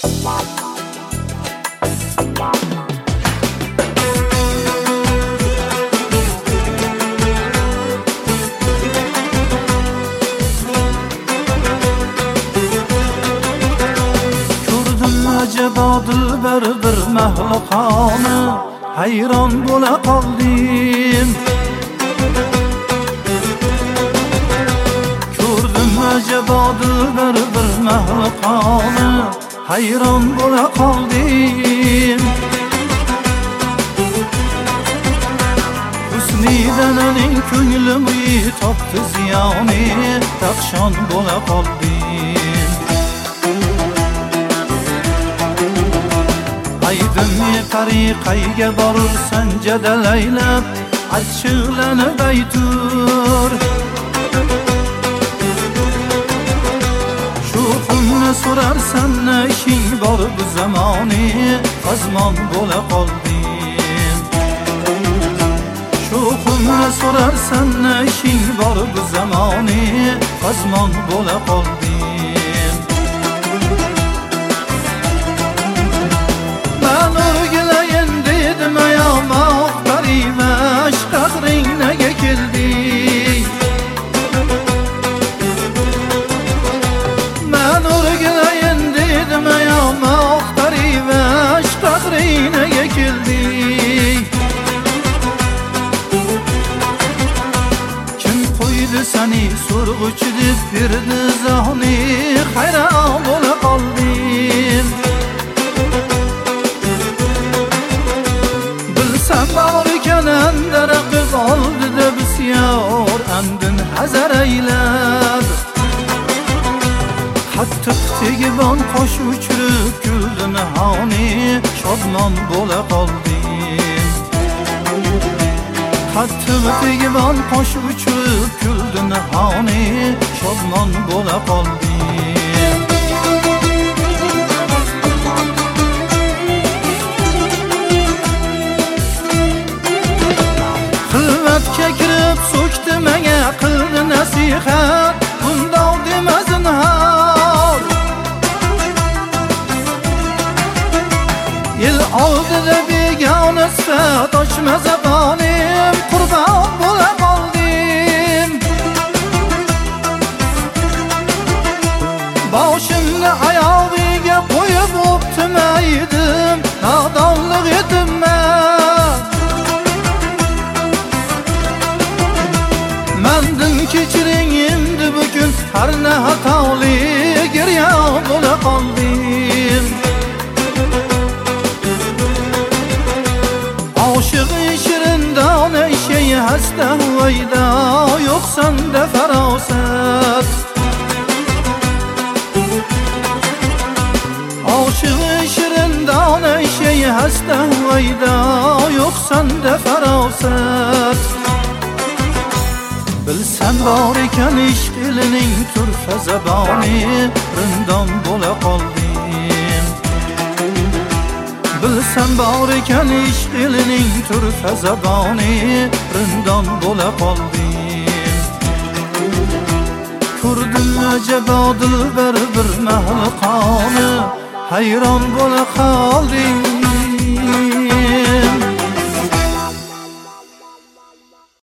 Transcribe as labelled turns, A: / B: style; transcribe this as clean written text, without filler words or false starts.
A: Acaba dilber bir mahlukani hayron bo'la qoldim. Ko'rdim acaba dilber bir mahlukani hayron bo'la qoldim. Husnidan uning ko'nglimni topdi ziyoni, taqshon bo'la qoldim. Aydınni tariqayga borursan jadalaylab, achchiqlanib aytur. Shu kunni so'rarsan ne ishing bor bu zamoni, qazmon bo'la qoldim. Shu kunni so'rarsan ne ishing bor bu zamoni, qazmon bo'la qoldim. Seni sorguchi deb berdi zahni, hayron bo'la qoldim. Bilsam bor ekan andara qiz oldida bisyor andin hazar aylab. Qattiq tegibon qosh uchirib kuldi nahoni, shodmon bo'la qoldim. Qattiq tegibon qosh uchirib kuldi nahoni, shodmon bo'la qoldim. Xilvatga kirib so'kdi menga, qildi nasihat, bundoq dema zinhor. El oldida begona sifat ochma zabonim, qurbon bo'la qoldim. Boshimni oyog'iga qo'yib o'ptimaydim, nodonlik etibman. Mendan kechiring endi bugun har na xatoli, giryon bo'la qoldim. Aşığı şirin dana işeyi hasta huvayda, yoksan da feraset. Aşığı şirin dana işeyi hasta huvayda, yoksan da feraset. Bilsem bor ekan ishq elining turfa zaboni, rindon bo'la qoldim. Bilsem bor ekan ishq elining turfa zaboni, rindon bo'la qoldim. Ko'rdim ajabo dilbar bir mahlukani, hayron bo'la qoldim.